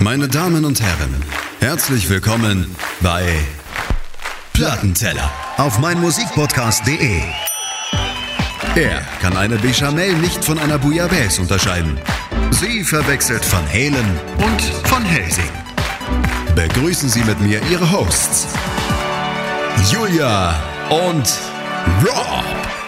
Meine Damen und Herren, herzlich willkommen bei Plattenteller auf meinmusikpodcast.de. Er kann eine Bechamel nicht von einer Bouillabaisse unterscheiden. Sie verwechselt Van Halen und Van Helsing. Begrüßen Sie mit mir Ihre Hosts, Julia und Rob.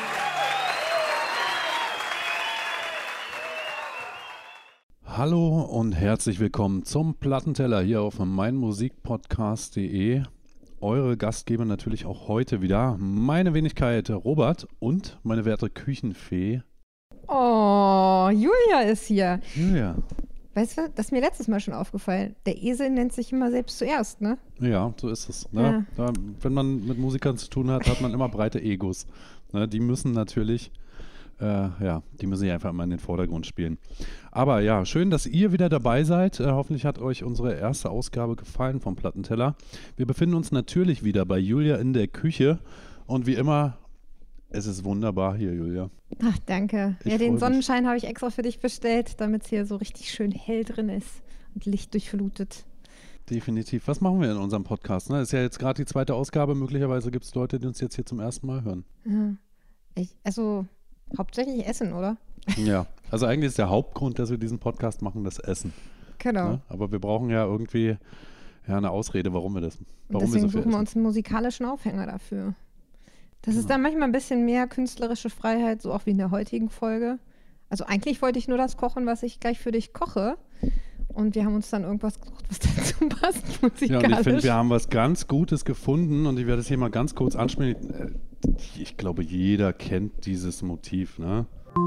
Hallo und herzlich willkommen zum Plattenteller hier auf meinmusikpodcast.de. Eure Gastgeber natürlich auch heute wieder, meine Wenigkeit Robert und meine werte Küchenfee. Oh, Julia ist hier. Julia. Weißt du, das ist mir letztes Mal schon aufgefallen. Der Esel nennt sich immer selbst zuerst, ne? Ja, so ist es. Ne? Ja. Wenn man mit Musikern zu tun hat, hat man immer breite Egos. Ne? Die müssen natürlich... die müssen ja einfach immer in den Vordergrund spielen. Aber ja, schön, dass ihr wieder dabei seid. Hoffentlich hat euch unsere erste Ausgabe gefallen vom Plattenteller. Wir befinden uns natürlich wieder bei Julia in der Küche. Und wie immer, es ist wunderbar hier, Julia. Ach, danke. Ja, den Sonnenschein habe ich extra für dich bestellt, damit es hier so richtig schön hell drin ist und Licht durchflutet. Definitiv. Was machen wir in unserem Podcast? Ne? Ist ja jetzt gerade die zweite Ausgabe. Möglicherweise gibt es Leute, die uns jetzt hier zum ersten Mal hören. Ja. Hauptsächlich Essen, oder? Ja, also eigentlich ist der Hauptgrund, dass wir diesen Podcast machen, das Essen. Genau. Ne? Aber wir brauchen ja irgendwie eine Ausrede, warum wir das machen. Deswegen suchen wir uns einen musikalischen Aufhänger dafür. Das ist dann manchmal ein bisschen mehr künstlerische Freiheit, so auch wie in der heutigen Folge. Also eigentlich wollte ich nur das kochen, was ich gleich für dich koche. Und wir haben uns dann irgendwas gesucht, was dazu passt musikalisch. Ja, und ich finde, wir haben was ganz Gutes gefunden und ich werde es hier mal ganz kurz anspielen. Ich glaube, jeder kennt dieses Motiv, ne?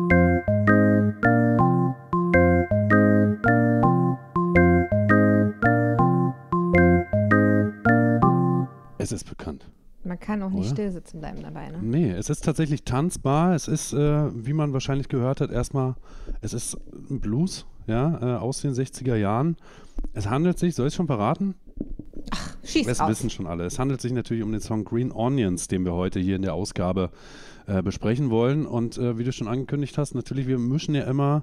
Es ist bekannt. Man kann auch nicht still sitzen bleiben dabei, ne? Nee, es ist tatsächlich tanzbar. Es ist, wie man wahrscheinlich gehört hat, erstmal, es ist ein Blues, ja, aus den 60er Jahren. Es handelt sich, soll ich es schon verraten? Ach, schieß Das auf. wissen schon alle. Es handelt sich natürlich um den Song Green Onions, den wir heute hier in der Ausgabe besprechen wollen. Und wie du schon angekündigt hast, natürlich, wir mischen ja immer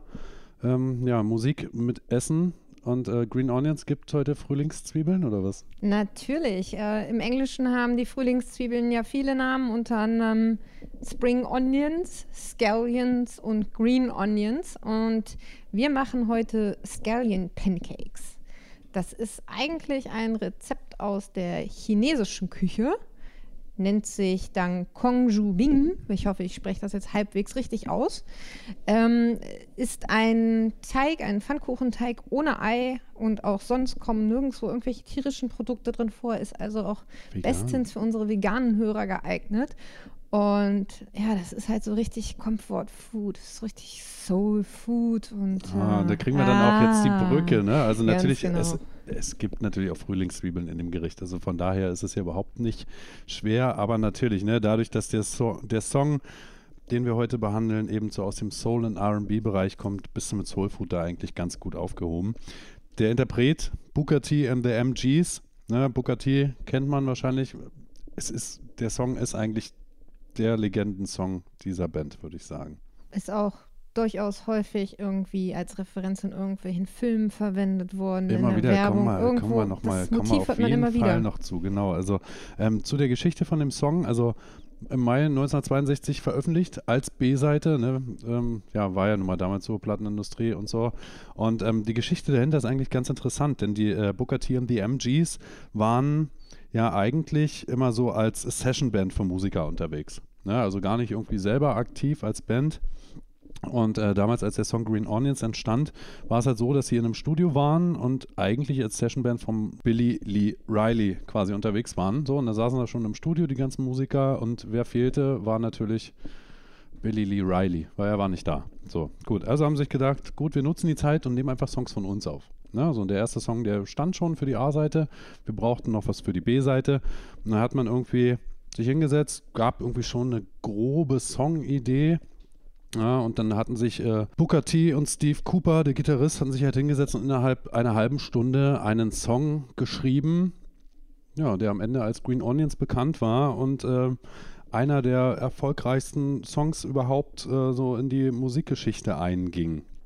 Musik mit Essen. Und Green Onions gibt heute Frühlingszwiebeln oder was? Natürlich. Im Englischen haben die Frühlingszwiebeln ja viele Namen, unter anderem Spring Onions, Scallions und Green Onions. Und wir machen heute Scallion Pancakes. Das ist eigentlich ein Rezept aus der chinesischen Küche. Nennt sich dann Kongju Bing. Ich hoffe, ich spreche das jetzt halbwegs richtig aus. Ist ein Teig, ein Pfannkuchenteig ohne Ei und auch sonst kommen nirgendwo irgendwelche tierischen Produkte drin vor. Ist also auch bestens für unsere veganen Hörer geeignet. Und ja, das ist halt so richtig Comfort Food. Das ist richtig Soul Food. Und, da kriegen wir dann auch jetzt die Brücke, ne? Also natürlich, genau. es gibt natürlich auch Frühlingszwiebeln in dem Gericht. Also von daher ist es ja überhaupt nicht schwer. Aber natürlich, ne, dadurch, dass der Song, den wir heute behandeln, eben so aus dem Soul- und R&B-Bereich kommt, bist du mit Soul Food da eigentlich ganz gut aufgehoben. Der Interpret, Booker T and the MGs. Ne, Booker T kennt man wahrscheinlich. Der Song ist eigentlich der Legendensong dieser Band, würde ich sagen. Ist auch durchaus häufig irgendwie als Referenz in irgendwelchen Filmen verwendet worden. Immer in der wieder, Werbung. kommen wir auf jeden Fall noch zu, genau. Also zu der Geschichte von dem Song, also im Mai 1962 veröffentlicht als B-Seite, ne? War ja nun mal damals so Plattenindustrie und so. Und die Geschichte dahinter ist eigentlich ganz interessant, denn die Booker T und die MGs waren ja eigentlich immer so als Session-Band für Musiker unterwegs. Ne? Also gar nicht irgendwie selber aktiv als Band. Und damals, als der Song Green Onions entstand, war es halt so, dass sie in einem Studio waren und eigentlich als Sessionband von Billy Lee Riley quasi unterwegs waren. So, und da saßen da schon im Studio die ganzen Musiker und wer fehlte, war natürlich Billy Lee Riley, weil er war nicht da. So, gut, also haben sie sich gedacht, gut, wir nutzen die Zeit und nehmen einfach Songs von uns auf. Ne? So, und der erste Song, der stand schon für die A-Seite, wir brauchten noch was für die B-Seite. Und dann hat man irgendwie sich hingesetzt, gab irgendwie schon eine grobe Songidee. Ja, und dann hatten sich Booker T und Steve Cooper, der Gitarrist, hatten sich halt hingesetzt und innerhalb einer halben Stunde einen Song geschrieben, ja, der am Ende als Green Onions bekannt war und einer der erfolgreichsten Songs überhaupt so in die Musikgeschichte einging.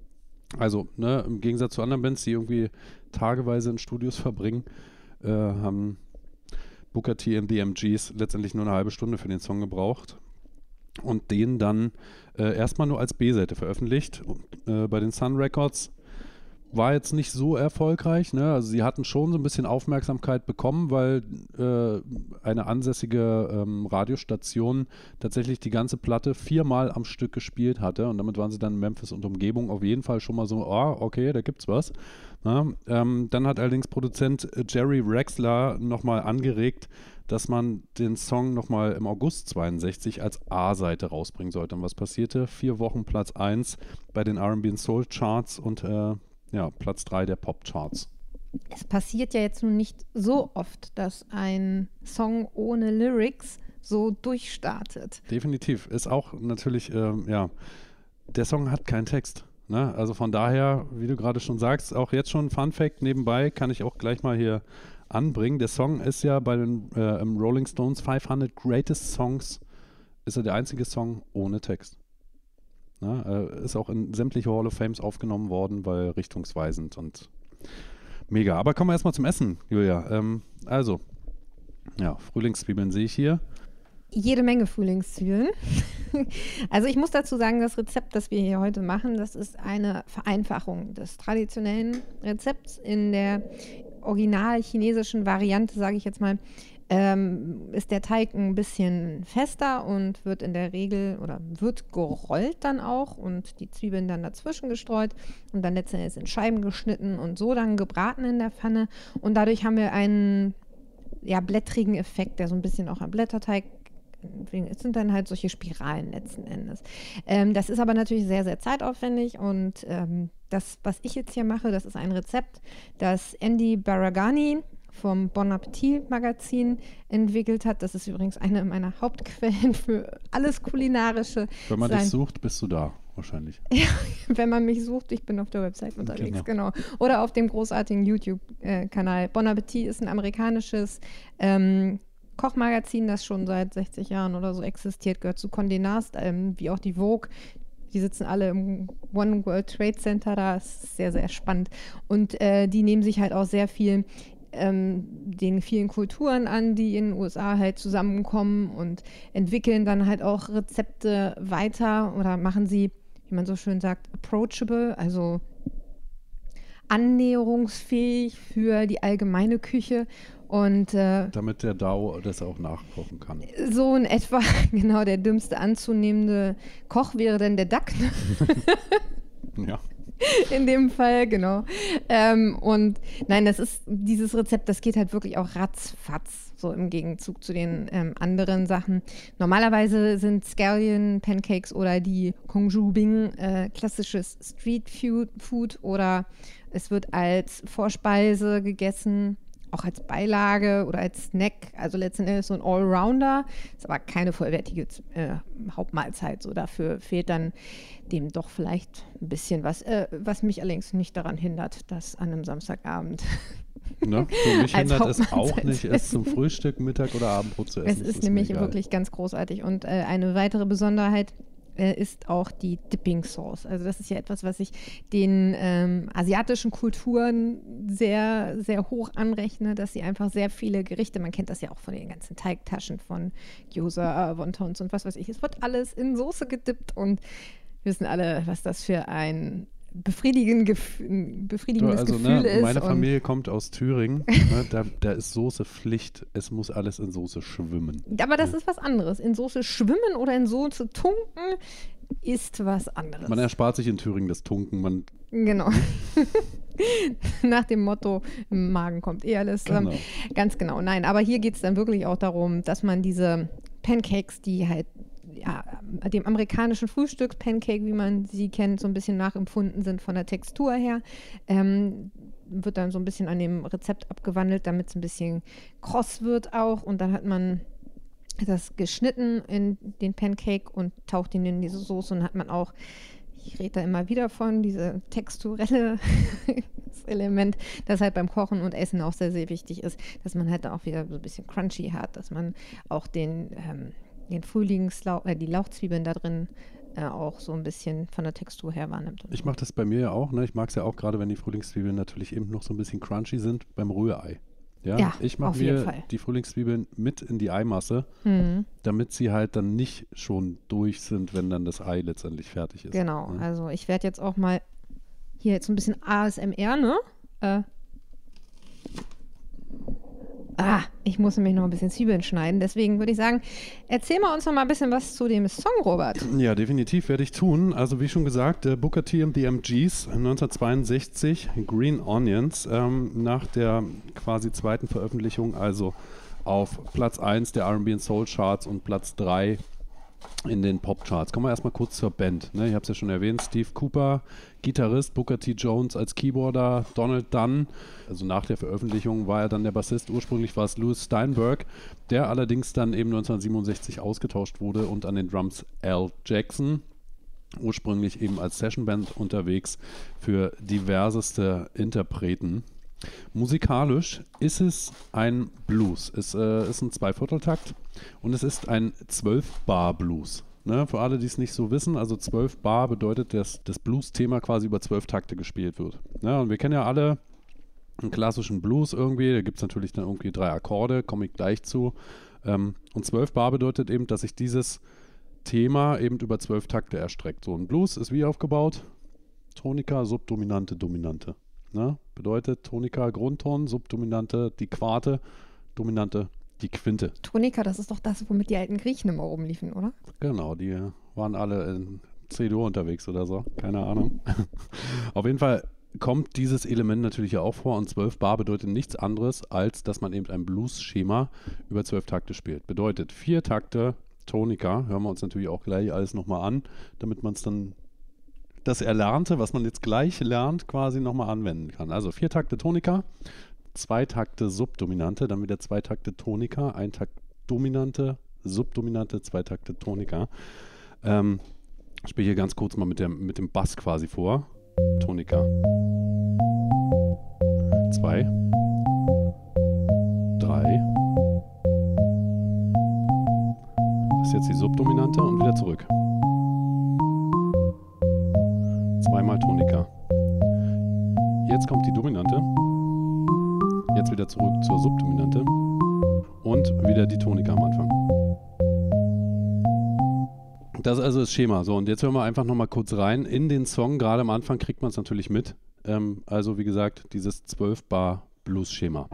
Also, ne, im Gegensatz zu anderen Bands, die irgendwie tageweise in Studios verbringen, haben Booker T und the MGs letztendlich nur eine halbe Stunde für den Song gebraucht und den dann erstmal nur als B-Seite veröffentlicht. Bei den Sun Records war jetzt nicht so erfolgreich, ne? Also sie hatten schon so ein bisschen Aufmerksamkeit bekommen, weil eine ansässige Radiostation tatsächlich die ganze Platte 4-mal am Stück gespielt hatte und damit waren sie dann in Memphis und Umgebung auf jeden Fall schon mal so, okay, da gibt's was. Ja, dann hat allerdings Produzent Jerry Rexler nochmal angeregt, dass man den Song nochmal im August 62 als A-Seite rausbringen sollte. Und was passierte? 4 Wochen Platz 1 bei den R&B und Soul Charts und Platz 3 der Pop-Charts. Es passiert ja jetzt nun nicht so oft, dass ein Song ohne Lyrics so durchstartet. Definitiv. Ist auch natürlich, der Song hat keinen Text. Ne? Also von daher, wie du gerade schon sagst, auch jetzt schon Fun Fact nebenbei, kann ich auch gleich mal hier anbringen. Der Song ist ja bei den im Rolling Stones 500 Greatest Songs, ist er der einzige Song ohne Text. Ist auch in sämtliche Hall of Fames aufgenommen worden, weil richtungsweisend und mega. Aber kommen wir erstmal zum Essen, Julia. Frühlingszwiebeln sehe ich hier. Jede Menge Frühlingszwiebeln. Also ich muss dazu sagen, das Rezept, das wir hier heute machen, das ist eine Vereinfachung des traditionellen Rezepts. In der original chinesischen Variante, sage ich jetzt mal, ist der Teig ein bisschen fester und wird in der Regel oder wird gerollt dann auch und die Zwiebeln dann dazwischen gestreut und dann letztendlich in Scheiben geschnitten und so dann gebraten in der Pfanne und dadurch haben wir einen blättrigen Effekt, der so ein bisschen auch am Blätterteig, es sind dann halt solche Spiralen letzten Endes. Das ist aber natürlich sehr, sehr zeitaufwendig und das, was ich jetzt hier mache, das ist ein Rezept, das Andy Baragani vom Bon Appetit Magazin entwickelt hat. Das ist übrigens eine meiner Hauptquellen für alles Kulinarische. Wenn man dich sucht, bist du da wahrscheinlich. Ja, wenn man mich sucht, ich bin auf der Website unterwegs, genau. Oder auf dem großartigen YouTube-Kanal. Bon Appetit ist ein amerikanisches Kochmagazin, das schon seit 60 Jahren oder so existiert, gehört zu Condé Nast, wie auch die Vogue. Die sitzen alle im One World Trade Center da. Das ist sehr, sehr spannend. Und die nehmen sich halt auch sehr viel den vielen Kulturen an, die in den USA halt zusammenkommen und entwickeln dann halt auch Rezepte weiter oder machen sie, wie man so schön sagt, approachable, also annäherungsfähig für die allgemeine Küche. Und damit der DAO das auch nachkochen kann. So in etwa, genau, der dümmste anzunehmende Koch wäre dann der Duck. Ja. In dem Fall, genau. Und nein, das ist dieses Rezept, das geht halt wirklich auch ratzfatz, so im Gegenzug zu den anderen Sachen. Normalerweise sind Scallion Pancakes oder die Kongju Bing klassisches Street Food oder es wird als Vorspeise gegessen, auch als Beilage oder als Snack, also letztendlich so ein Allrounder, ist aber keine vollwertige Hauptmahlzeit. So dafür fehlt dann dem doch vielleicht ein bisschen was, was mich allerdings nicht daran hindert, das an einem Samstagabend ne? Für mich hindert es auch nicht, es zum Frühstück, Mittag oder Abendbrot zu essen. Es ist nämlich wirklich ganz großartig und eine weitere Besonderheit ist auch die Dipping Sauce. Also das ist ja etwas, was ich den asiatischen Kulturen sehr, sehr hoch anrechne, dass sie einfach sehr viele Gerichte, man kennt das ja auch von den ganzen Teigtaschen von Gyoza, Wontons und was weiß ich, es wird alles in Soße gedippt und wir wissen alle, was das für ein befriedigendes Gefühl ist. Meine Familie kommt aus Thüringen, ne, da ist Soße Pflicht, es muss alles in Soße schwimmen. Aber das ist was anderes. In Soße schwimmen oder in Soße tunken ist was anderes. Man erspart sich in Thüringen das Tunken. Genau. Nach dem Motto, im Magen kommt alles. Genau. Ganz genau. Nein, aber hier geht es dann wirklich auch darum, dass man diese Pancakes, die halt dem amerikanischen Frühstücks-Pancake, wie man sie kennt, so ein bisschen nachempfunden sind von der Textur her, wird dann so ein bisschen an dem Rezept abgewandelt, damit es ein bisschen kross wird auch und dann hat man das geschnitten in den Pancake und taucht ihn in diese Soße und hat man auch, ich rede da immer wieder von, diese texturelle Element, das halt beim Kochen und Essen auch sehr, sehr wichtig ist, dass man halt auch wieder so ein bisschen crunchy hat, dass man auch die Lauchzwiebeln da drin auch so ein bisschen von der Textur her wahrnimmt. Ich mache das bei mir ja auch. Ne? Ich mag es ja auch gerade, wenn die Frühlingszwiebeln natürlich eben noch so ein bisschen crunchy sind beim Rührei. Ja, ich mache mir die Frühlingszwiebeln mit in die Eimasse, damit sie halt dann nicht schon durch sind, wenn dann das Ei letztendlich fertig ist. Genau, also ich werde jetzt auch mal hier jetzt ein bisschen ASMR, ne? Ich muss nämlich noch ein bisschen Zwiebeln schneiden. Deswegen würde ich sagen, erzähl mal uns noch mal ein bisschen was zu dem Song, Robert. Ja, definitiv werde ich tun. Also wie schon gesagt, Booker T and the MGs 1962, Green Onions, nach der quasi zweiten Veröffentlichung, also auf Platz 1 der R&B und Soul Charts und Platz 3 in den Pop-Charts. Kommen wir erstmal kurz zur Band. Ne? Ich habe es ja schon erwähnt, Steve Cooper, Gitarrist, Booker T. Jones als Keyboarder, Donald Dunn, also nach der Veröffentlichung war er dann der Bassist. Ursprünglich war es Louis Steinberg, der allerdings dann eben 1967 ausgetauscht wurde und an den Drums Al Jackson, ursprünglich eben als Sessionband unterwegs für diverseste Interpreten. Musikalisch ist es ein Blues. Es ist ein Zweivierteltakt und es ist ein 12-Bar-Blues. Ne? Für alle, die es nicht so wissen, also 12 Bar bedeutet, dass das Blues-Thema quasi über 12 Takte gespielt wird. Ne? Und wir kennen ja alle einen klassischen Blues irgendwie, da gibt es natürlich dann irgendwie 3 Akkorde, komme ich gleich zu. Und 12 Bar bedeutet eben, dass sich dieses Thema eben über 12 Takte erstreckt. So ein Blues ist wie aufgebaut? Tonika, Subdominante, Dominante. Ne? Bedeutet Tonika Grundton, Subdominante die Quarte, Dominante die Quinte. Tonika, das ist doch das, womit die alten Griechen immer rumliefen, oder? Genau, die waren alle in C-Dur unterwegs oder so, keine Ahnung. Auf jeden Fall kommt dieses Element natürlich ja auch vor und 12 Bar bedeutet nichts anderes, als dass man eben ein Blues-Schema über 12 Takte spielt. Bedeutet 4 Takte Tonika, hören wir uns natürlich auch gleich alles nochmal an, damit man es dann das Erlernte, was man jetzt gleich lernt, quasi nochmal anwenden kann. Also 4 Takte Tonika, 2 Takte Subdominante, dann wieder 2 Takte Tonika, 1 Takt Dominante, Subdominante, 2 Takte Tonika. Ich spiele hier ganz kurz mal mit dem Bass quasi vor. Tonika. 2. 3. Das ist jetzt die Subdominante und wieder zurück. Zweimal Tonika. Jetzt kommt die Dominante. Jetzt wieder zurück zur Subdominante. Und wieder die Tonika am Anfang. Das ist also das Schema. So, und jetzt hören wir einfach nochmal kurz rein in den Song. Gerade am Anfang kriegt man es natürlich mit. Also wie gesagt, dieses 12-Bar-Blues-Schema.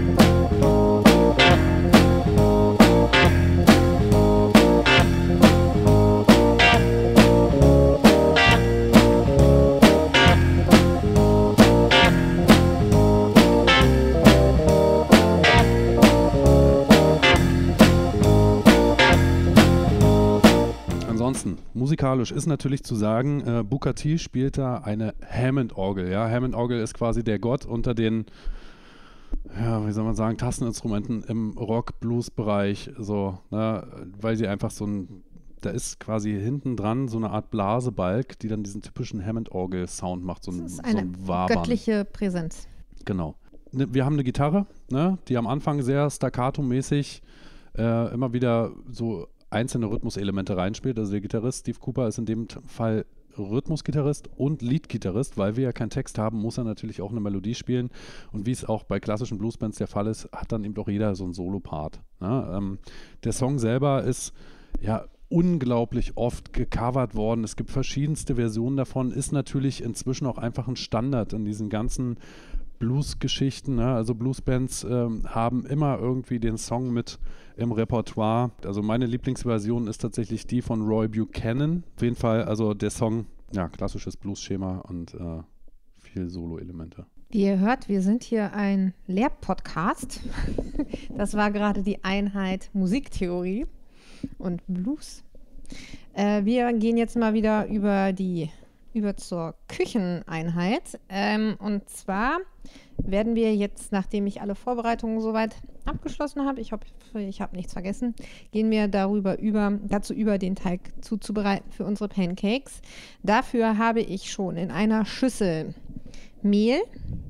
Musikalisch ist natürlich zu sagen, Booker T spielt da eine Hammond-Orgel. Ja? Hammond-Orgel ist quasi der Gott unter den, ja, wie soll man sagen, Tasteninstrumenten im Rock-Blues-Bereich, so, ne? Weil sie einfach da ist quasi hinten dran so eine Art Blasebalg, die dann diesen typischen Hammond-Orgel-Sound macht, so ein Wabern. Göttliche Präsenz. Genau. Wir haben eine Gitarre, ne? Die am Anfang sehr staccato-mäßig immer wieder so einzelne Rhythmuselemente reinspielt. Also der Gitarrist Steve Cooper ist in dem Fall Rhythmusgitarrist und Leadgitarrist, weil wir ja keinen Text haben, muss er natürlich auch eine Melodie spielen. Und wie es auch bei klassischen Bluesbands der Fall ist, hat dann eben doch jeder so einen Solo-Part. Ne? Der Song selber ist ja unglaublich oft gecovert worden. Es gibt verschiedenste Versionen davon, ist natürlich inzwischen auch einfach ein Standard in diesen ganzen Blues-Geschichten, ne? Also Bluesbands haben immer irgendwie den Song mit im Repertoire. Also meine Lieblingsversion ist tatsächlich die von Roy Buchanan. Auf jeden Fall, also der Song, ja, klassisches Blues-Schema und viel Solo-Elemente. Wie ihr hört, wir sind hier ein Lehrpodcast. Das war gerade die Einheit Musiktheorie und Blues. Wir gehen jetzt mal wieder über zur Kücheneinheit. Und zwar werden wir jetzt, nachdem ich alle Vorbereitungen soweit abgeschlossen habe, ich hoffe, ich habe nichts vergessen, gehen wir dazu über, den Teig zuzubereiten für unsere Pancakes. Dafür habe ich schon in einer Schüssel Mehl,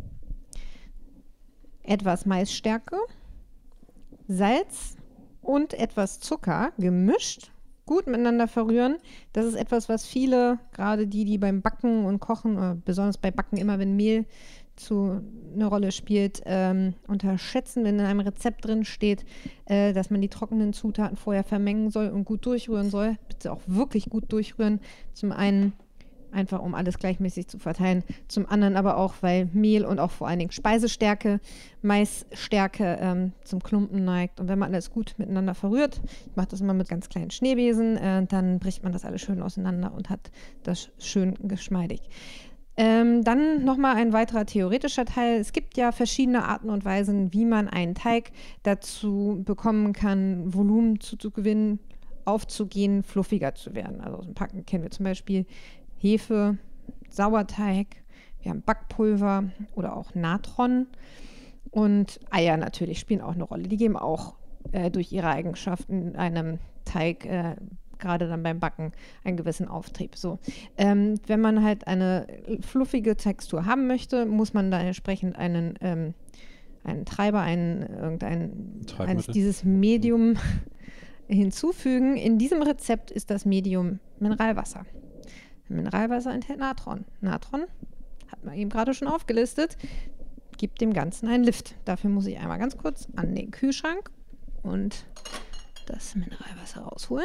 etwas Maisstärke, Salz und etwas Zucker gemischt, gut miteinander verrühren. Das ist etwas, was viele, gerade die beim Backen und Kochen, oder besonders bei Backen immer, wenn Mehl eine Rolle spielt, unterschätzen, wenn in einem Rezept drin steht, dass man die trockenen Zutaten vorher vermengen soll und gut durchrühren soll. Bitte auch wirklich gut durchrühren. Zum einen einfach, um alles gleichmäßig zu verteilen. Zum anderen aber auch, weil Mehl und auch vor allen Dingen Speisestärke, Maisstärke zum Klumpen neigt. Und wenn man alles gut miteinander verrührt, ich mache das immer mit ganz kleinen Schneebesen, dann bricht man das alles schön auseinander und hat das schön geschmeidig. Dann nochmal ein weiterer theoretischer Teil. Es gibt ja verschiedene Arten und Weisen, wie man einen Teig dazu bekommen kann, Volumen zu gewinnen, aufzugehen, fluffiger zu werden. Also aus dem Backen kennen wir zum Beispiel Hefe, Sauerteig, wir haben Backpulver oder auch Natron und Eier natürlich spielen auch eine Rolle. Die geben auch durch ihre Eigenschaften einem Teig gerade dann beim Backen einen gewissen Auftrieb. So, wenn man halt eine fluffige Textur haben möchte, muss man dann entsprechend einen Treiber, dieses Medium hinzufügen. In diesem Rezept ist das Medium Mineralwasser. Mineralwasser enthält Natron. Natron, hat man eben gerade schon aufgelistet, gibt dem Ganzen einen Lift. Dafür muss ich einmal ganz kurz an den Kühlschrank und das Mineralwasser rausholen.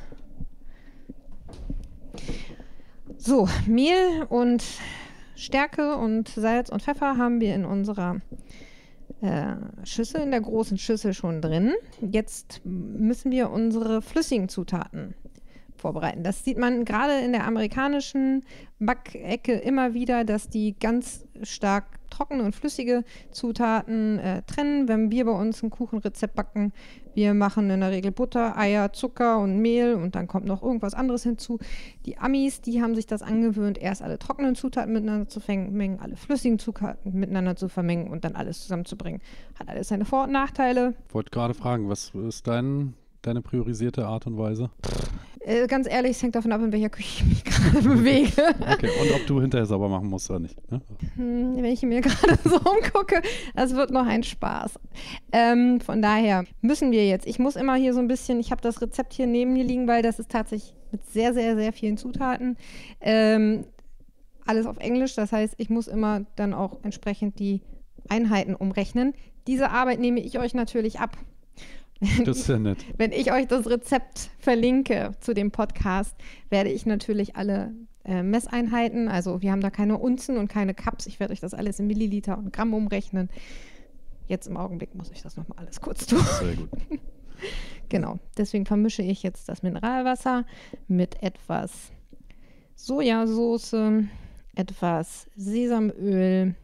So, Mehl und Stärke und Salz und Pfeffer haben wir in unserer Schüssel, in der großen Schüssel schon drin. Jetzt müssen wir unsere flüssigen Zutaten vorbereiten. Das sieht man gerade in der amerikanischen Backecke immer wieder, dass die ganz stark trockene und flüssige Zutaten trennen. Wenn wir bei uns ein Kuchenrezept backen, wir machen in der Regel Butter, Eier, Zucker und Mehl und dann kommt noch irgendwas anderes hinzu. Die Amis, die haben sich das angewöhnt, erst alle trockenen Zutaten miteinander zu vermengen, alle flüssigen Zutaten miteinander zu vermengen und dann alles zusammenzubringen. Hat alles seine Vor- und Nachteile. Ich wollte gerade fragen, was ist deine priorisierte Art und Weise? Ganz ehrlich, es hängt davon ab, in welcher Küche ich mich gerade bewege. Okay, und ob du hinterher sauber machen musst oder nicht. Ne? Wenn ich mir gerade so umgucke, das wird noch ein Spaß. Von daher müssen wir jetzt, ich muss immer hier so ein bisschen, ich habe das Rezept hier neben mir liegen, weil das ist tatsächlich mit sehr, sehr, sehr vielen Zutaten. Alles auf Englisch, das heißt, ich muss immer dann auch entsprechend die Einheiten umrechnen. Diese Arbeit nehme ich euch natürlich ab. Das ist ja nett. Wenn ich euch das Rezept verlinke zu dem Podcast, werde ich natürlich alle Messeinheiten, also wir haben da keine Unzen und keine Cups, ich werde euch das alles in Milliliter und Gramm umrechnen. Jetzt im Augenblick muss ich das nochmal alles kurz tun. Sehr gut. Genau, deswegen vermische ich jetzt das Mineralwasser mit etwas Sojasauce, etwas Sesamöl,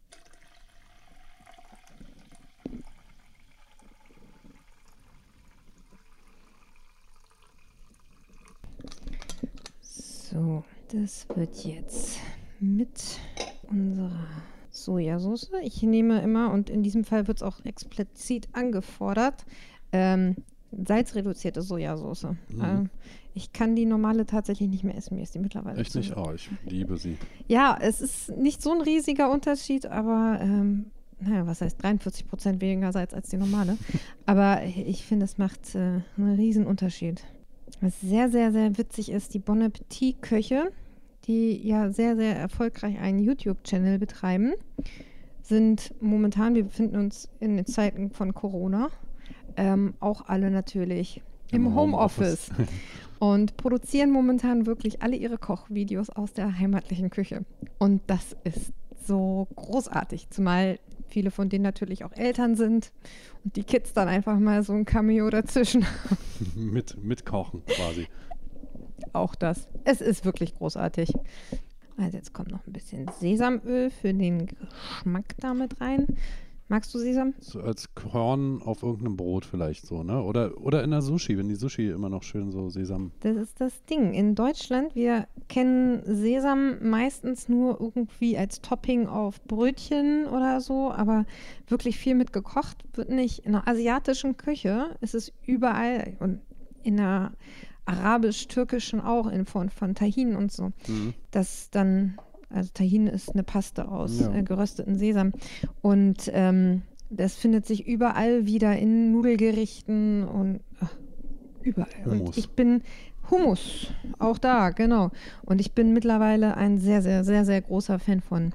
so, das wird jetzt mit unserer Sojasauce. Ich nehme immer, und in diesem Fall wird es auch explizit angefordert, salzreduzierte Sojasauce. Ich kann die normale tatsächlich nicht mehr essen. Mir ist die mittlerweile echt nicht? Oh, ich liebe sie. Ja, es ist nicht so ein riesiger Unterschied, aber naja, was heißt 43% weniger Salz als die normale. Aber ich finde, es macht einen riesen Unterschied. Was sehr, sehr, sehr witzig ist, die Bon Appetit-Köche, die ja sehr, sehr erfolgreich einen YouTube-Channel betreiben, sind momentan, wir befinden uns in den Zeiten von Corona, auch alle natürlich im Homeoffice und produzieren momentan wirklich alle ihre Kochvideos aus der heimatlichen Küche. Und das ist so großartig, zumal viele von denen natürlich auch Eltern sind und die Kids dann einfach mal so ein Cameo dazwischen haben. mit Kochen quasi. Auch das. Es ist wirklich großartig. Also jetzt kommt noch ein bisschen Sesamöl für den Geschmack da mit rein. Magst du Sesam? So als Korn auf irgendeinem Brot vielleicht so, ne? Oder in der Sushi, wenn die Sushi immer noch schön so Sesam. Das ist das Ding. In Deutschland, wir kennen Sesam meistens nur irgendwie als Topping auf Brötchen oder so, aber wirklich viel mit gekocht wird nicht. In der asiatischen Küche ist es überall und in der arabisch-türkischen auch in Form von Tahin und so. Das dann, also Tahin ist eine Paste aus gerösteten Sesam und das findet sich überall wieder in Nudelgerichten und überall. Hummus. Und ich bin Hummus, auch da, genau. Und ich bin mittlerweile ein sehr, sehr, sehr, sehr großer Fan von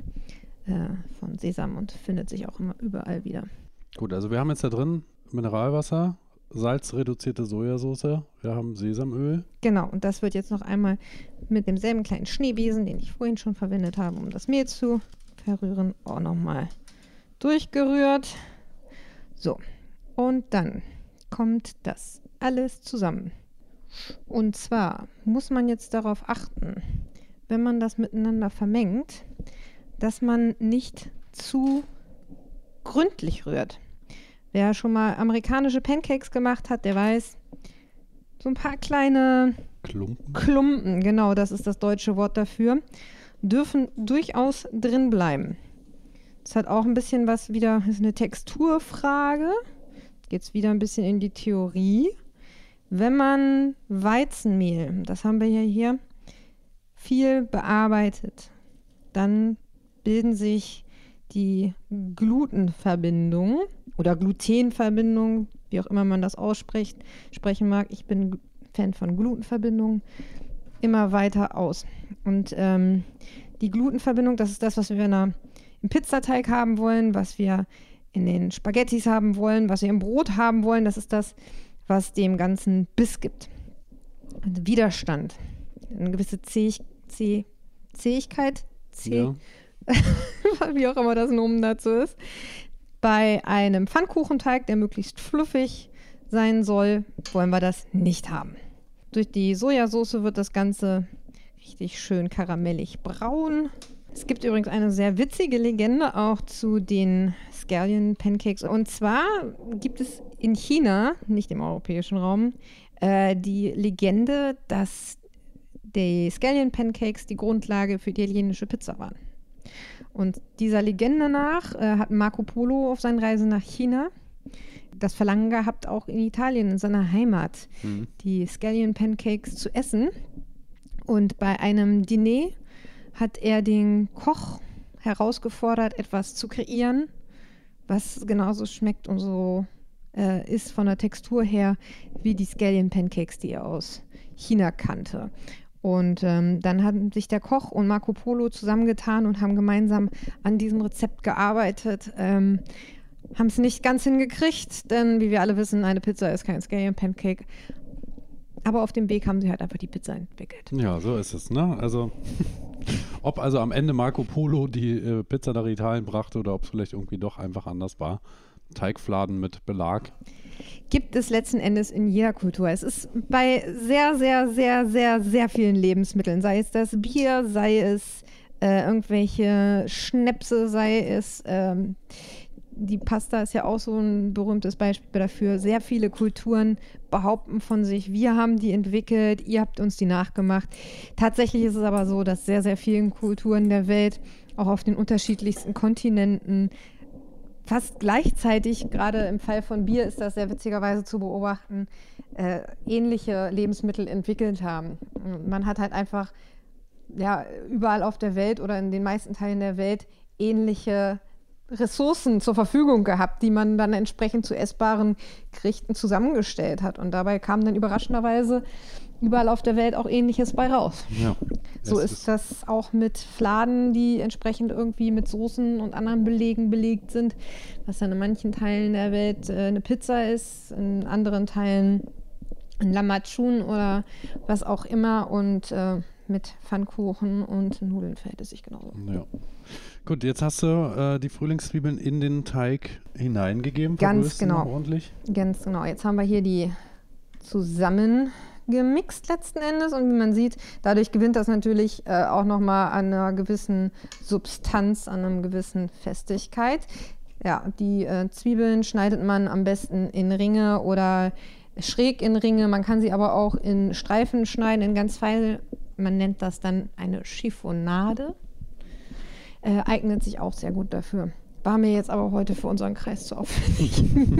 Sesam und findet sich auch immer überall wieder. Gut, also wir haben jetzt da drin Mineralwasser, salzreduzierte Sojasauce, wir haben Sesamöl. Genau, und das wird jetzt noch einmal mit demselben kleinen Schneebesen, den ich vorhin schon verwendet habe, um das Mehl zu verrühren, auch nochmal durchgerührt. So, und dann kommt das alles zusammen. Und zwar muss man jetzt darauf achten, wenn man das miteinander vermengt, dass man nicht zu gründlich rührt. Wer schon mal amerikanische Pancakes gemacht hat, der weiß, so ein paar kleine Klumpen, genau, das ist das deutsche Wort dafür, dürfen durchaus drin bleiben. Das hat auch ein bisschen was wieder, ist eine Texturfrage. Jetzt geht es wieder ein bisschen in die Theorie. Wenn man Weizenmehl, das haben wir ja hier, viel bearbeitet, dann bilden sich die Glutenverbindungen oder Glutenverbindungen, wie auch immer man das sprechen mag. Ich bin Fan von Glutenverbindungen, immer weiter aus. Und die Glutenverbindung, das ist das, was wir im Pizzateig haben wollen, was wir in den Spaghettis haben wollen, was wir im Brot haben wollen. Das ist das, was dem Ganzen Biss gibt. Und Widerstand, eine gewisse Zähigkeit, ja. wie auch immer das Nomen dazu ist. Bei einem Pfannkuchenteig, der möglichst fluffig sein soll, wollen wir das nicht haben. Durch die Sojasauce wird das Ganze richtig schön karamellig braun. Es gibt übrigens eine sehr witzige Legende auch zu den Scallion Pancakes. Und zwar gibt es in China, nicht im europäischen Raum, die Legende, dass die Scallion Pancakes die Grundlage für die italienische Pizza waren. Und dieser Legende nach hat Marco Polo auf seinen Reisen nach China das Verlangen gehabt, auch in Italien, in seiner Heimat, die Scallion Pancakes zu essen. Und bei einem Diner hat er den Koch herausgefordert, etwas zu kreieren, was genauso schmeckt und so ist von der Textur her wie die Scallion Pancakes, die er aus China kannte. Und dann haben sich der Koch und Marco Polo zusammengetan und haben gemeinsam an diesem Rezept gearbeitet. Haben es nicht ganz hingekriegt, denn wie wir alle wissen, eine Pizza ist kein Scallion Pancake. Aber auf dem Weg haben sie halt einfach die Pizza entwickelt. Ja, so ist es, ne? Also, ob also am Ende Marco Polo die Pizza nach Italien brachte oder ob es vielleicht irgendwie doch einfach anders war. Teigfladen mit Belag. Gibt es letzten Endes in jeder Kultur. Es ist bei sehr, sehr, sehr, sehr, sehr vielen Lebensmitteln, sei es das Bier, sei es irgendwelche Schnäpse, sei es die Pasta ist ja auch so ein berühmtes Beispiel dafür. Sehr viele Kulturen behaupten von sich, wir haben die entwickelt, ihr habt uns die nachgemacht. Tatsächlich ist es aber so, dass sehr, sehr vielen Kulturen der Welt, auch auf den unterschiedlichsten Kontinenten, fast gleichzeitig, gerade im Fall von Bier ist das sehr witzigerweise zu beobachten, ähnliche Lebensmittel entwickelt haben. Man hat halt einfach überall auf der Welt oder in den meisten Teilen der Welt ähnliche Ressourcen zur Verfügung gehabt, die man dann entsprechend zu essbaren Gerichten zusammengestellt hat. Und dabei kam dann überraschenderweise überall auf der Welt auch Ähnliches bei raus. Ja, so ist das auch mit Fladen, die entsprechend irgendwie mit Soßen und anderen Belegen belegt sind, was dann in manchen Teilen der Welt eine Pizza ist, in anderen Teilen ein Lammatschun oder was auch immer. Und mit Pfannkuchen und Nudeln verhält es sich genauso. Ja. Gut, jetzt hast du die Frühlingszwiebeln in den Teig hineingegeben. Ganz genau. Ordentlich. Ganz genau. Jetzt haben wir hier die zusammengemixt letzten Endes und wie man sieht, dadurch gewinnt das natürlich auch nochmal an einer gewissen Substanz, an einer gewissen Festigkeit. Ja, die Zwiebeln schneidet man am besten in Ringe oder schräg in Ringe. Man kann sie aber auch in Streifen schneiden, in ganz fein. Man nennt das dann eine Chiffonade. Eignet sich auch sehr gut dafür. War mir jetzt aber heute für unseren Kreis zu aufwendig.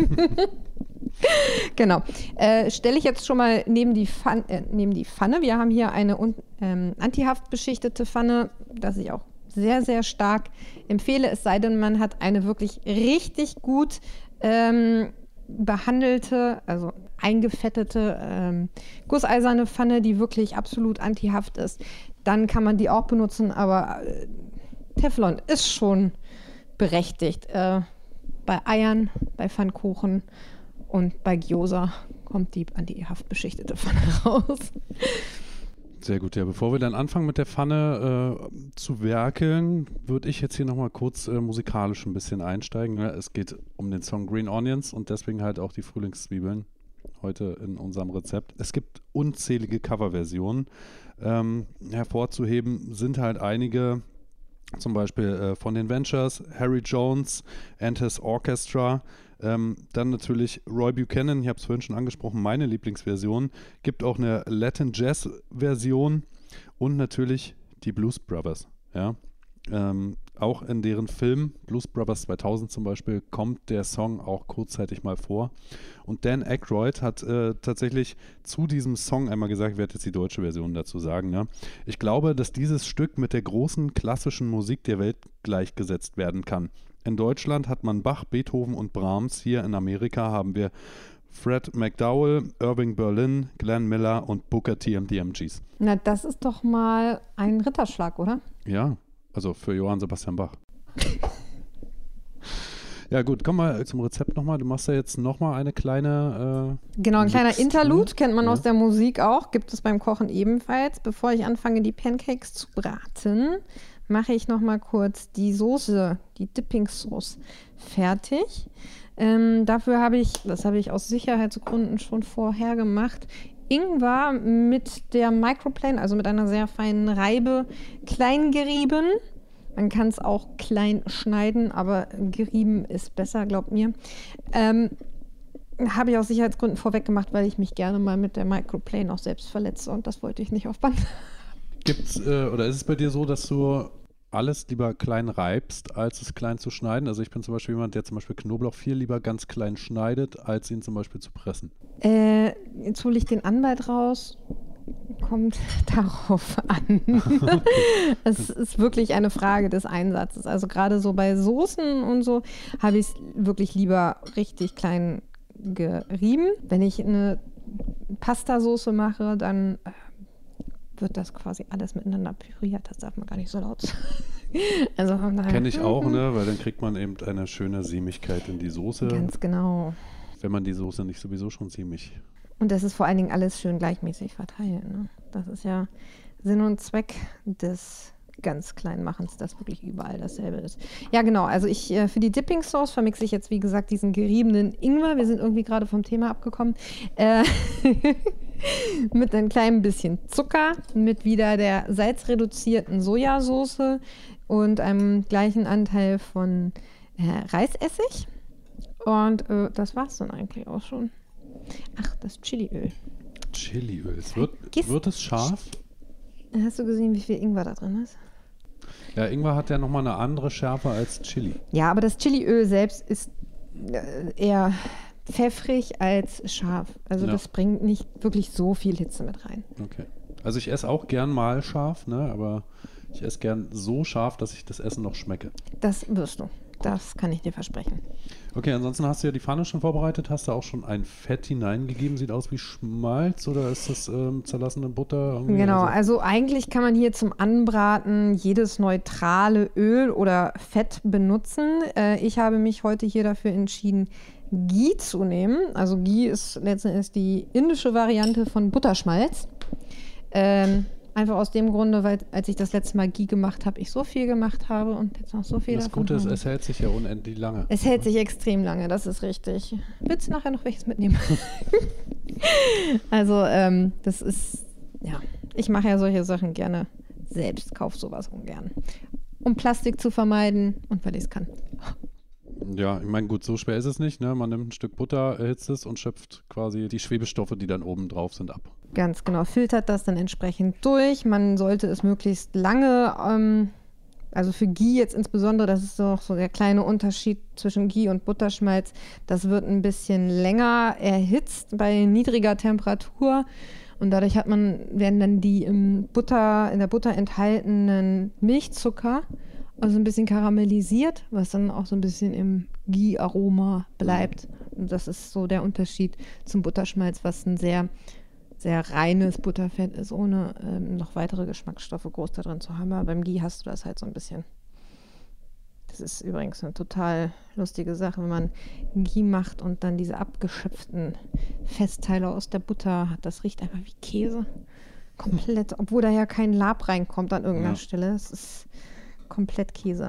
Genau. Stelle ich jetzt schon mal neben die Pfanne. Wir haben hier eine antihaftbeschichtete Pfanne, das ich auch sehr, sehr stark empfehle. Es sei denn, man hat eine wirklich richtig gut behandelte, also eingefettete gusseiserne Pfanne, die wirklich absolut antihaft ist, dann kann man die auch benutzen, aber Teflon ist schon berechtigt. Bei Eiern, bei Pfannkuchen und bei Gyoza kommt die antihaftbeschichtete Pfanne raus. Sehr gut, ja. Bevor wir dann anfangen mit der Pfanne zu werkeln, würde ich jetzt hier nochmal kurz musikalisch ein bisschen einsteigen. Ja, es geht um den Song Green Onions und deswegen halt auch die Frühlingszwiebeln heute in unserem Rezept. Es gibt unzählige Coverversionen. Hervorzuheben sind halt einige, zum Beispiel von den Ventures, Harry Jones and His Orchestra. Dann natürlich Roy Buchanan, ich habe es vorhin schon angesprochen, meine Lieblingsversion. Gibt auch eine Latin Jazz Version und natürlich die Blues Brothers. Ja? Auch in deren Film Blues Brothers 2000 zum Beispiel kommt der Song auch kurzzeitig mal vor. Und Dan Aykroyd hat tatsächlich zu diesem Song einmal gesagt, ich werde jetzt die deutsche Version dazu sagen. Ne? Ich glaube, dass dieses Stück mit der großen klassischen Musik der Welt gleichgesetzt werden kann. In Deutschland hat man Bach, Beethoven und Brahms. Hier in Amerika haben wir Fred McDowell, Irving Berlin, Glenn Miller und Booker T and the MGs. Na, das ist doch mal ein Ritterschlag, oder? Ja, also für Johann Sebastian Bach. Ja gut, komm mal zum Rezept nochmal. Du machst ja jetzt nochmal eine kleine Genau, ein kleiner Interlude, kennt man aus der Musik auch, gibt es beim Kochen ebenfalls. Bevor ich anfange, die Pancakes zu braten, mache ich nochmal kurz die Soße, die Dipping Sauce, fertig. Dafür habe ich, das habe ich aus Sicherheitsgründen schon vorher gemacht, Ingwer mit der Microplane, also mit einer sehr feinen Reibe, klein gerieben. Man kann es auch klein schneiden, aber gerieben ist besser, glaubt mir. Habe ich aus Sicherheitsgründen vorweg gemacht, weil ich mich gerne mal mit der Microplane auch selbst verletze und das wollte ich nicht auf Band. Gibt's, oder ist es bei dir so, dass du alles lieber klein reibst, als es klein zu schneiden? Also ich bin zum Beispiel jemand, der zum Beispiel Knoblauch viel lieber ganz klein schneidet, als ihn zum Beispiel zu pressen. Jetzt hole ich den Anwalt raus. Kommt darauf an. Okay. Es ist wirklich eine Frage des Einsatzes. Also gerade so bei Soßen und so habe ich es wirklich lieber richtig klein gerieben. Wenn ich eine Pastasoße mache, dann wird das quasi alles miteinander püriert. Das darf man gar nicht so laut sagen. Also kenne ich auch, ne? Weil dann kriegt man eben eine schöne Sämigkeit in die Soße. Ganz genau. Wenn man die Soße nicht sowieso schon sämig. Und das ist vor allen Dingen alles schön gleichmäßig verteilt. Ne? Das ist ja Sinn und Zweck des ganz kleinen Machens, dass wirklich überall dasselbe ist. Ja, genau. Also für die Dipping Sauce vermixe ich jetzt, wie gesagt, diesen geriebenen Ingwer. Wir sind irgendwie gerade vom Thema abgekommen. Mit ein klein bisschen Zucker, mit wieder der salzreduzierten Sojasauce und einem gleichen Anteil von Reisessig. Und das war's dann eigentlich auch schon. Ach, das Chiliöl. Chiliöl. Wird es scharf? Hast du gesehen, wie viel Ingwer da drin ist? Ja, Ingwer hat ja nochmal eine andere Schärfe als Chili. Ja, aber das Chiliöl selbst ist eher pfeffrig als scharf. Also das bringt nicht wirklich so viel Hitze mit rein. Okay. Also ich esse auch gern mal scharf, ne? Aber ich esse gern so scharf, dass ich das Essen noch schmecke. Das wirst du. Das kann ich dir versprechen. Okay, ansonsten hast du ja die Pfanne schon vorbereitet. Hast du auch schon ein Fett hineingegeben? Sieht aus wie Schmalz oder ist das zerlassene Butter? Irgendwie? Genau, also eigentlich kann man hier zum Anbraten jedes neutrale Öl oder Fett benutzen. Ich habe mich heute hier dafür entschieden, Ghee zu nehmen. Also Ghee ist letztendlich die indische Variante von Butterschmalz. Einfach aus dem Grunde, weil als ich das letzte Mal Ghee gemacht habe, ich so viel gemacht habe und jetzt noch so viel davon habe. Das Gute ist, es hält sich ja unendlich lange. Es hält sich extrem lange, das ist richtig. Willst du nachher noch welches mitnehmen? Also das ist, ja, ich mache ja solche Sachen gerne selbst, kaufe sowas ungern. Um Plastik zu vermeiden und weil ich es kann. Ja, ich meine, gut, so schwer ist es nicht. Ne? Man nimmt ein Stück Butter, erhitzt es und schöpft quasi die Schwebestoffe, die dann oben drauf sind, ab. Ganz genau, filtert das dann entsprechend durch. Man sollte es möglichst lange, also für Ghee jetzt insbesondere, das ist noch so der kleine Unterschied zwischen Ghee und Butterschmalz, das wird ein bisschen länger erhitzt bei niedriger Temperatur und dadurch werden dann die in der Butter enthaltenen Milchzucker also ein bisschen karamellisiert, was dann auch so ein bisschen im Ghee-Aroma bleibt. Das ist so der Unterschied zum Butterschmalz, was ein sehr, sehr reines Butterfett ist, ohne noch weitere Geschmacksstoffe groß da drin zu haben. Aber beim Ghee hast du das halt so ein bisschen. Das ist übrigens eine total lustige Sache, wenn man Ghee macht und dann diese abgeschöpften Festteile aus der Butter hat. Das riecht einfach wie Käse. Komplett, obwohl da ja kein Lab reinkommt an irgendeiner Stelle. Es ist komplett Käse.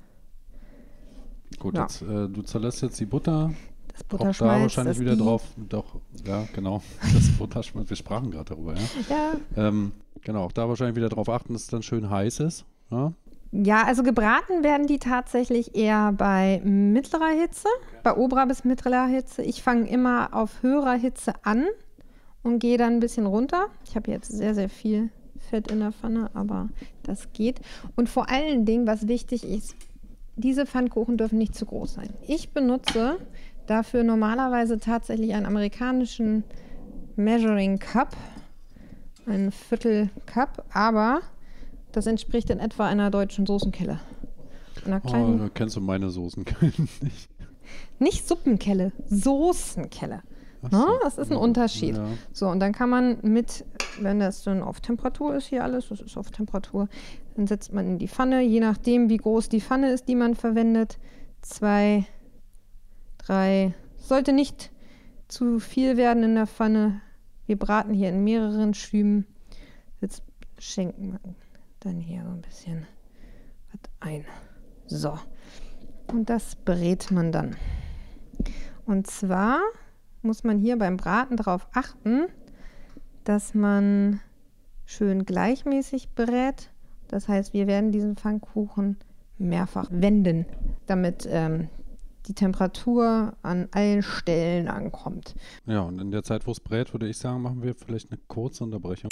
Gut, jetzt, du zerlässt jetzt die Butter. Das Butterschmalz. Auch da wahrscheinlich wieder drauf. Doch, ja, genau. Das Butterschmalz. Wir sprachen gerade darüber, ja. Genau, auch da wahrscheinlich wieder drauf achten, dass es dann schön heiß ist. Ja, also gebraten werden die tatsächlich eher bei mittlerer Hitze, bei oberer bis mittlerer Hitze. Ich fange immer auf höherer Hitze an und gehe dann ein bisschen runter. Ich habe jetzt sehr, sehr viel Fett in der Pfanne, aber das geht. Und vor allen Dingen, was wichtig ist, diese Pfannkuchen dürfen nicht zu groß sein. Ich benutze dafür normalerweise tatsächlich einen amerikanischen Measuring Cup, einen Viertel Cup, aber das entspricht in etwa einer deutschen Soßenkelle. Da kennst du meine Soßenkelle nicht? Nicht Suppenkelle, Soßenkelle. So. Das ist ein Unterschied. Ja. So, und dann kann man wenn das dann auf Temperatur ist hier alles, das ist auf Temperatur, dann setzt man in die Pfanne, je nachdem wie groß die Pfanne ist, die man verwendet, 2, 3, sollte nicht zu viel werden in der Pfanne. Wir braten hier in mehreren Schüben. Jetzt schenken wir dann hier so ein bisschen was ein. So, und das brät man dann. Und zwar muss man hier beim Braten darauf achten, dass man schön gleichmäßig brät. Das heißt, wir werden diesen Pfannkuchen mehrfach wenden, damit die Temperatur an allen Stellen ankommt. Ja, und in der Zeit, wo es brät, würde ich sagen, machen wir vielleicht eine kurze Unterbrechung.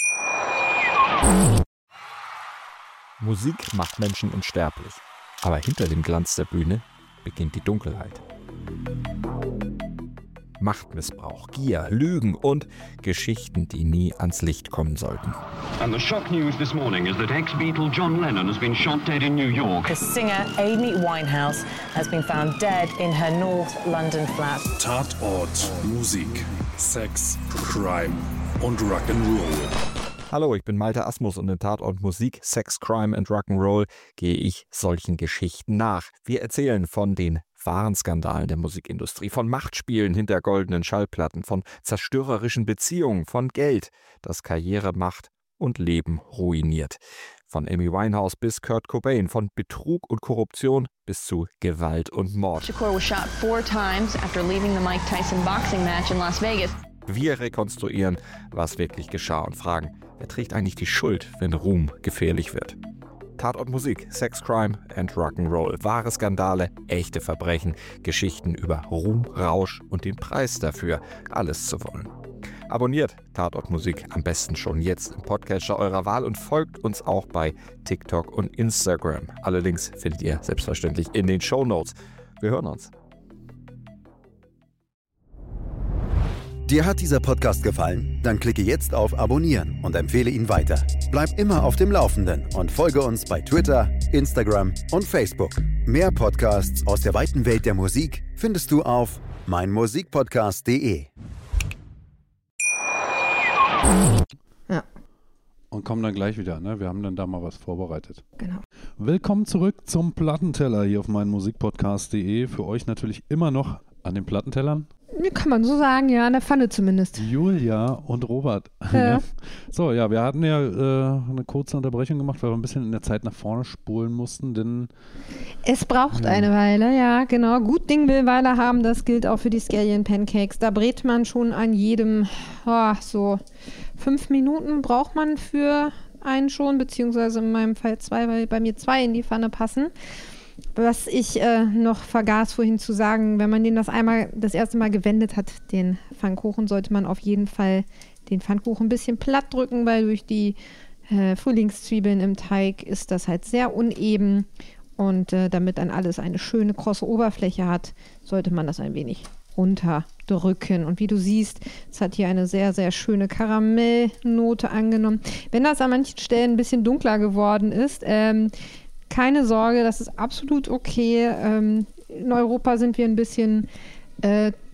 Musik macht Menschen unsterblich. Aber hinter dem Glanz der Bühne beginnt die Dunkelheit. Machtmissbrauch, Gier, Lügen und Geschichten, die nie ans Licht kommen sollten. And the shock news this morning is that ex-Beatle John Lennon has been shot dead in New York. The singer Amy Winehouse has been found dead in her North London flat. Tatort, Musik, Sex, Crime und Rock'n'Roll. Hallo, ich bin Malte Asmus und in Tatort Musik, Sex, Crime and Rock'n'Roll gehe ich solchen Geschichten nach. Wir erzählen von den wahren Skandalen der Musikindustrie, von Machtspielen hinter goldenen Schallplatten, von zerstörerischen Beziehungen, von Geld, das Karriere macht und Leben ruiniert. Von Amy Winehouse bis Kurt Cobain, von Betrug und Korruption bis zu Gewalt und Mord. Shakur was shot 4 times after leaving the Mike Tyson boxing match in Las Vegas. Wir rekonstruieren, was wirklich geschah und fragen, wer trägt eigentlich die Schuld, wenn Ruhm gefährlich wird? Tatort Musik, Sex, Crime and Rock'n'Roll. Wahre Skandale, echte Verbrechen, Geschichten über Ruhm, Rausch und den Preis dafür, alles zu wollen. Abonniert Tatort Musik am besten schon jetzt im Podcatcher eurer Wahl und folgt uns auch bei TikTok und Instagram. Alle Links findet ihr selbstverständlich in den Shownotes. Wir hören uns. Dir hat dieser Podcast gefallen? Dann klicke jetzt auf Abonnieren und empfehle ihn weiter. Bleib immer auf dem Laufenden und folge uns bei Twitter, Instagram und Facebook. Mehr Podcasts aus der weiten Welt der Musik findest du auf meinmusikpodcast.de. Ja. Und kommen dann gleich wieder, ne? Wir haben dann da mal was vorbereitet. Genau. Willkommen zurück zum Plattenteller hier auf meinmusikpodcast.de. Für euch natürlich immer noch an den Plattentellern. Kann man so sagen, ja, in der Pfanne zumindest. Julia und Robert. Ja. So, ja, wir hatten ja eine kurze Unterbrechung gemacht, weil wir ein bisschen in der Zeit nach vorne spulen mussten, denn es braucht eine Weile, ja, genau. Gut Ding will Weile haben, das gilt auch für die Scallion Pancakes. Da brät man schon an jedem, so 5 Minuten braucht man für einen schon, beziehungsweise in meinem Fall 2, weil bei mir 2 in die Pfanne passen. Was ich noch vergaß vorhin zu sagen, wenn man den das erste Mal gewendet hat, den Pfannkuchen, sollte man auf jeden Fall den Pfannkuchen ein bisschen platt drücken, weil durch die Frühlingszwiebeln im Teig ist das halt sehr uneben und damit dann alles eine schöne krosse Oberfläche hat, sollte man das ein wenig runterdrücken. Und wie du siehst, es hat hier eine sehr, sehr schöne Karamellnote angenommen. Wenn das an manchen Stellen ein bisschen dunkler geworden ist, keine Sorge, das ist absolut okay. In Europa sind wir ein bisschen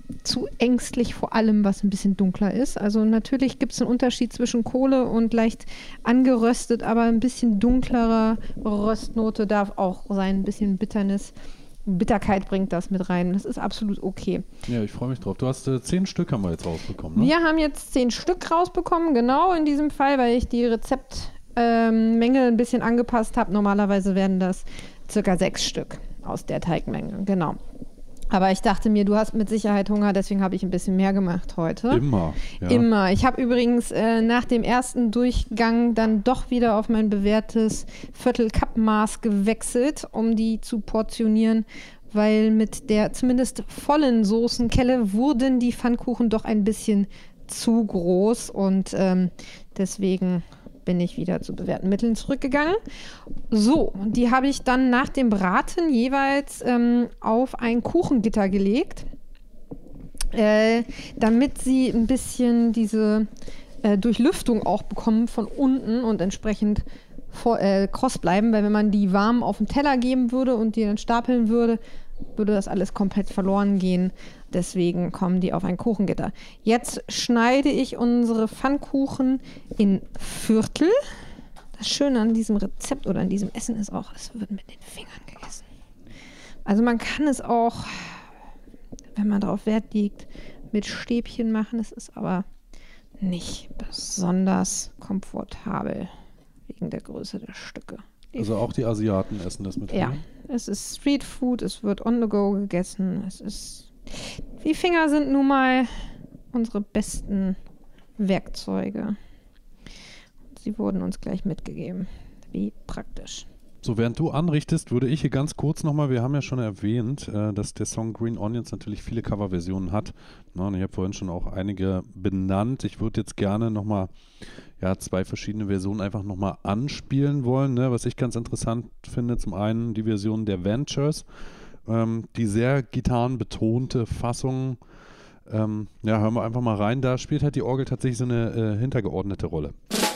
zu ängstlich vor allem, was ein bisschen dunkler ist. Also natürlich gibt es einen Unterschied zwischen Kohle und leicht angeröstet, aber ein bisschen dunklere Röstnote darf auch sein, ein bisschen Bitterkeit bringt das mit rein. Das ist absolut okay. Ja, ich freue mich drauf. Du hast 10 Stück haben wir jetzt rausbekommen, ne? Wir haben jetzt 10 Stück rausbekommen, genau in diesem Fall, weil ich die Rezeptmenge ein bisschen angepasst habe. Normalerweise werden das circa 6 Stück aus der Teigmenge, genau. Aber ich dachte mir, du hast mit Sicherheit Hunger, deswegen habe ich ein bisschen mehr gemacht heute. Immer. Ja. Immer. Ich habe übrigens nach dem ersten Durchgang dann doch wieder auf mein bewährtes Viertel-Cup-Maß gewechselt, um die zu portionieren, weil mit der zumindest vollen Soßenkelle wurden die Pfannkuchen doch ein bisschen zu groß und deswegen bin ich wieder zu bewährten Mitteln zurückgegangen. So, die habe ich dann nach dem Braten jeweils auf ein Kuchengitter gelegt, damit sie ein bisschen diese Durchlüftung auch bekommen von unten und entsprechend kross bleiben, weil wenn man die warm auf den Teller geben würde und die dann stapeln würde, würde das alles komplett verloren gehen. Deswegen kommen die auf ein Kuchengitter. Jetzt schneide ich unsere Pfannkuchen in Viertel. Das Schöne an diesem Rezept oder an diesem Essen ist auch, es wird mit den Fingern gegessen. Also man kann es auch, wenn man darauf Wert legt, mit Stäbchen machen. Es ist aber nicht besonders komfortabel wegen der Größe der Stücke. Also auch die Asiaten essen das mit Fingern? Ja, es ist Street Food, es wird on the go gegessen. Die Finger sind nun mal unsere besten Werkzeuge. Sie wurden uns gleich mitgegeben. Wie praktisch. So, während du anrichtest, würde ich hier ganz kurz nochmal, wir haben ja schon erwähnt, dass der Song Green Onions natürlich viele Coverversionen hat. Und ich habe vorhin schon auch einige benannt. Ich würde jetzt gerne nochmal 2 verschiedene Versionen einfach nochmal anspielen wollen. Ne? Was ich ganz interessant finde, zum einen die Version der Ventures, die sehr gitarrenbetonte Fassung. Hören wir einfach mal rein. Da spielt halt die Orgel tatsächlich so eine hintergeordnete Rolle.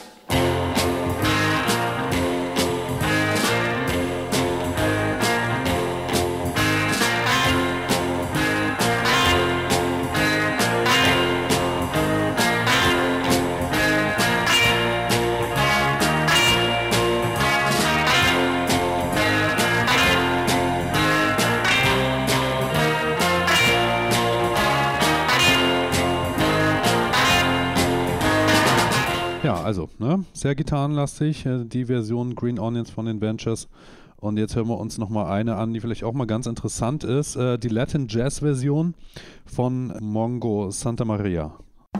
Also, sehr gitarrenlastig, die Version Green Onions von den Ventures. Und jetzt hören wir uns nochmal eine an, die vielleicht auch mal ganz interessant ist. Die Latin Jazz Version von Mongo Santa Maria.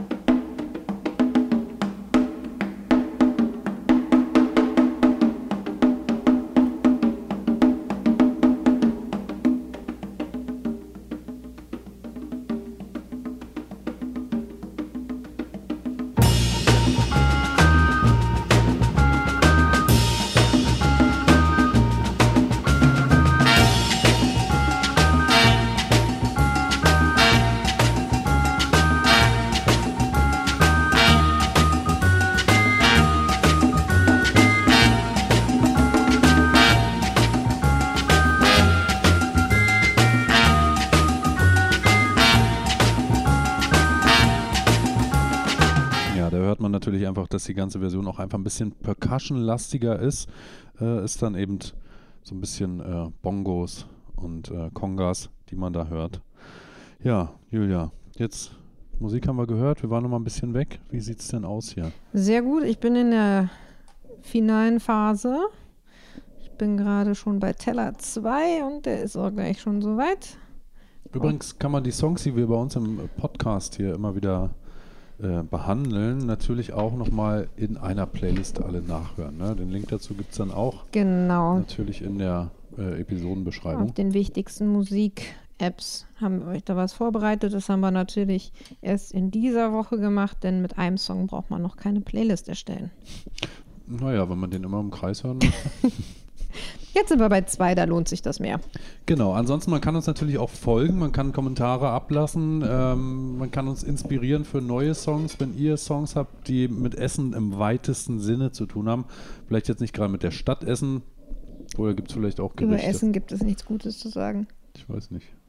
Natürlich einfach, dass die ganze Version auch einfach ein bisschen Percussion-lastiger ist. Ist dann eben so ein bisschen Bongos und Congas, die man da hört. Ja, Julia, jetzt Musik haben wir gehört. Wir waren noch mal ein bisschen weg. Wie sieht es denn aus hier? Sehr gut. Ich bin in der finalen Phase. Ich bin gerade schon bei Teller 2 und der ist auch gleich schon soweit. Übrigens kann man die Songs, die wir bei uns im Podcast hier immer wieder behandeln, natürlich auch nochmal in einer Playlist alle nachhören. Ne? Den Link dazu gibt es dann auch natürlich in der Episodenbeschreibung. Auf den wichtigsten Musik-Apps haben wir euch da was vorbereitet. Das haben wir natürlich erst in dieser Woche gemacht, denn mit einem Song braucht man noch keine Playlist erstellen. Naja, wenn man den immer im Kreis hören möchte. Jetzt sind wir bei 2, da lohnt sich das mehr. Genau, ansonsten man kann uns natürlich auch folgen, man kann Kommentare ablassen, man kann uns inspirieren für neue Songs, wenn ihr Songs habt, die mit Essen im weitesten Sinne zu tun haben. Vielleicht jetzt nicht gerade mit der Stadt Essen, oder gibt es vielleicht auch Gerichte. Über Essen gibt es nichts Gutes zu sagen. Ich weiß nicht.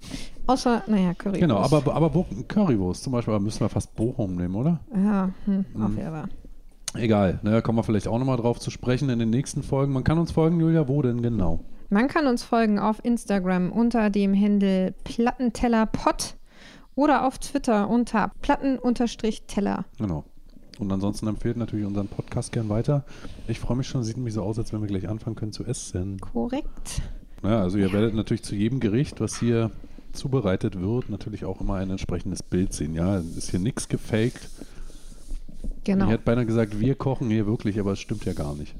Außer, Currywurst. Genau, aber Currywurst zum Beispiel, müssen wir fast Bochum nehmen, oder? Ja, auch wieder wahr. Egal, da kommen wir vielleicht auch nochmal drauf zu sprechen in den nächsten Folgen. Man kann uns folgen, Julia, wo denn genau? Man kann uns folgen auf Instagram unter dem Handle Plattentellerpod oder auf Twitter unter Platten-Teller. Genau. Und ansonsten empfehlt natürlich unseren Podcast gern weiter. Ich freue mich schon, sieht nämlich so aus, als wenn wir gleich anfangen können zu essen. Korrekt. Ja, also ihr werdet natürlich zu jedem Gericht, was hier zubereitet wird, natürlich auch immer ein entsprechendes Bild sehen. Ja, ist hier nichts gefaked. Genau. Ich hätte beinahe gesagt, wir kochen hier wirklich, aber es stimmt ja gar nicht.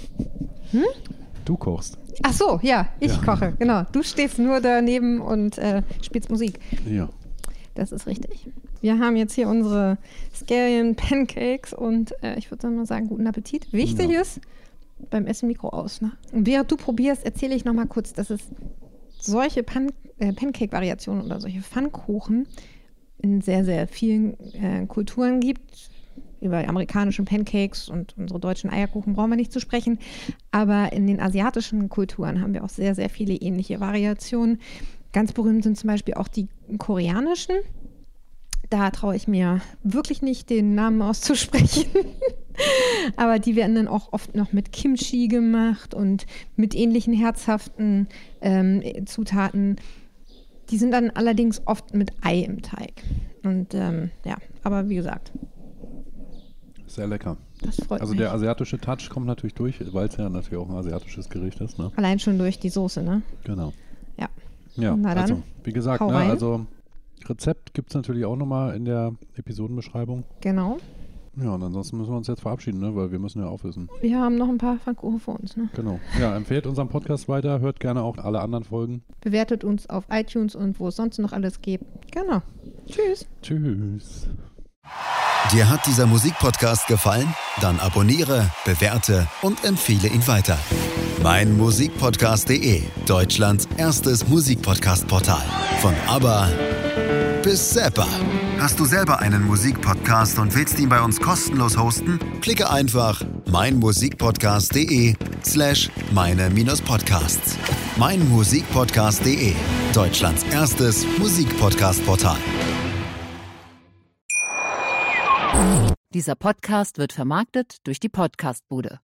Du kochst. Ach so, ja, ich koche, genau. Du stehst nur daneben und spielst Musik. Ja. Das ist richtig. Wir haben jetzt hier unsere Scallion Pancakes und ich würde mal sagen, guten Appetit. Wichtig ist, beim Essen Mikro aus. Ne? Und während du probierst, erzähle ich nochmal kurz, dass es solche Pancake-Variationen oder solche Pfannkuchen in sehr, sehr vielen Kulturen gibt. Über amerikanische Pancakes und unsere deutschen Eierkuchen brauchen wir nicht zu sprechen. Aber in den asiatischen Kulturen haben wir auch sehr, sehr viele ähnliche Variationen. Ganz berühmt sind zum Beispiel auch die koreanischen. Da traue ich mir wirklich nicht, den Namen auszusprechen. Aber die werden dann auch oft noch mit Kimchi gemacht und mit ähnlichen herzhaften Zutaten. Die sind dann allerdings oft mit Ei im Teig. Und aber wie gesagt. Sehr lecker. Das freut mich. Der asiatische Touch kommt natürlich durch, weil es ja natürlich auch ein asiatisches Gericht ist. Ne? Allein schon durch die Soße, ne? Genau. Ja. Ja, Na dann, also wie gesagt, Rezept gibt es natürlich auch nochmal in der Episodenbeschreibung. Genau. Ja, und ansonsten müssen wir uns jetzt verabschieden, ne? Weil wir müssen ja aufwissen. Wir haben noch ein paar Pfannkuchen vor uns, ne? Genau. Ja, empfehlt unseren Podcast weiter, hört gerne auch alle anderen Folgen. Bewertet uns auf iTunes und wo es sonst noch alles gibt. Genau. Tschüss. Tschüss. Dir hat dieser Musikpodcast gefallen? Dann abonniere, bewerte und empfehle ihn weiter. meinmusikpodcast.de, Deutschlands erstes Musikpodcast-Portal. Von ABBA bis Zappa. Hast du selber einen Musikpodcast und willst ihn bei uns kostenlos hosten? Klicke einfach meinmusikpodcast.de/meine-podcasts. meinmusikpodcast.de, Deutschlands erstes Musikpodcast-Portal. Dieser Podcast wird vermarktet durch die Podcastbude.